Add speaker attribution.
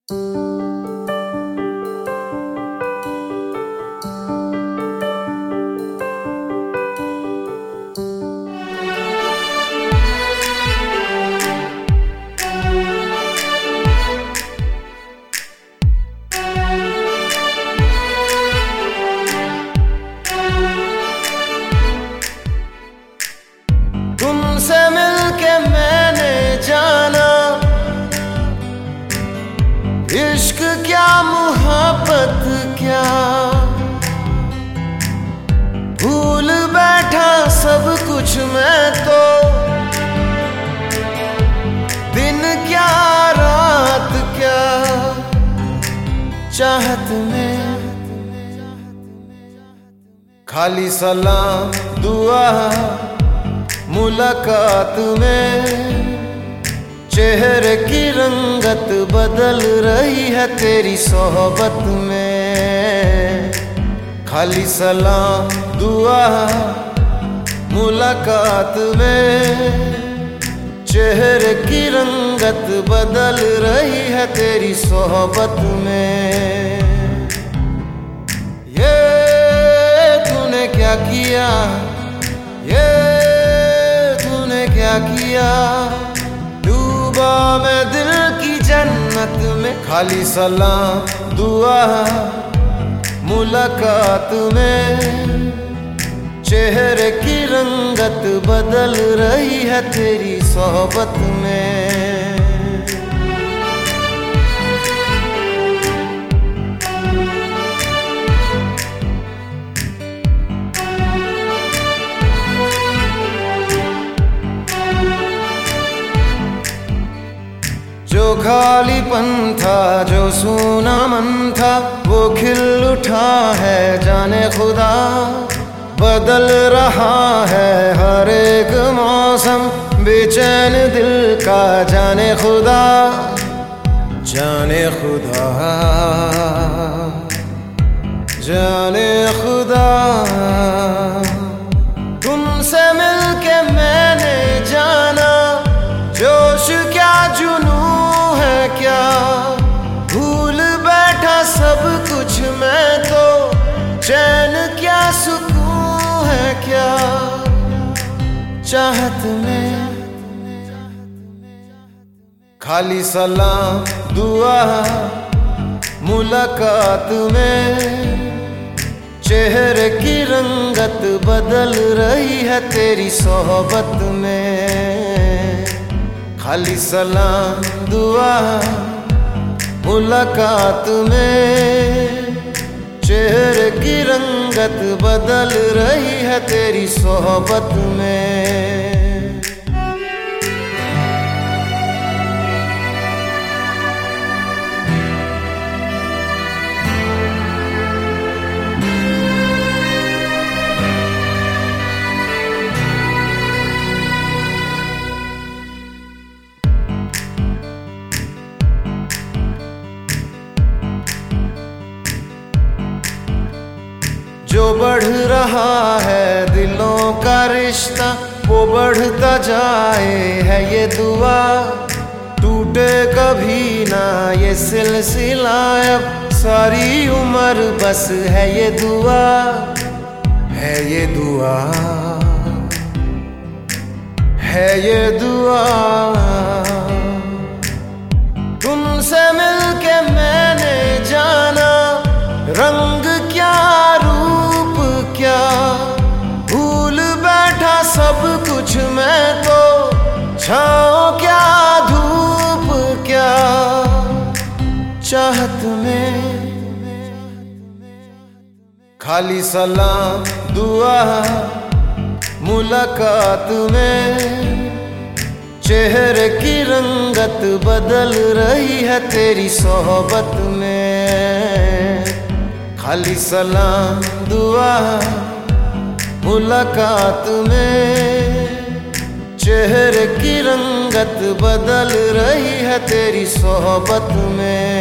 Speaker 1: तुमसे मिलके मैंने जाना इश्क क्या मोहब्बत क्या, भूल बैठा सब कुछ मैं तो, दिन क्या रात क्या, चाहत में खाली सलाम दुआ मुलाकात में, चेहरे की रंगत बदल रही है तेरी सोहबत में। खाली सलाम दुआ मुलाकात में, चेहरे की रंगत बदल रही है तेरी सोहबत में। ये तूने क्या किया, ये क्या किया, डूबा मैं दिल की जन्नत में। खाली सलाम दुआ मुलाकात में, चेहरे की रंगत बदल रही है तेरी सोहबत में। जो खालीपन था, जो सूना मन था, वो खिल उठा है जाने खुदा। बदल रहा है हर एक मौसम, बेचैन दिल का जाने खुदा, जाने खुदा, जाने खुदा। तुमसे मिलके मैंने जाना जोश क्या जुनून क्या, भूल बैठा सब कुछ मैं तो, चैन क्या सुकून है क्या, चाहत में खाली सलाम दुआ मुलाकात में, चेहरे की रंगत बदल रही है तेरी सोहबत में। खाली सलाम दुआ मुलाकात में, चेहरे की रंगत बदल रही है तेरी सोहबत में। जो बढ़ रहा है दिलों का रिश्ता, वो बढ़ता जाए है ये दुआ, टूटे कभी ना ये सिलसिला, अब सारी उम्र बस है ये दुआ, है ये दुआ, है ये दुआ। तुमसे मिलके मैंने जाना रंग क्या क्या, भूल बैठा सब कुछ मैं तो, छाँव क्या धूप क्या, चाहत में खाली सलाम दुआ मुलाकात में, चेहरे की रंगत बदल रही है तेरी सोहबत में। खाली सलाम दुआ मुलाकात में, चेहरे की रंगत बदल रही है तेरी सोहबत में।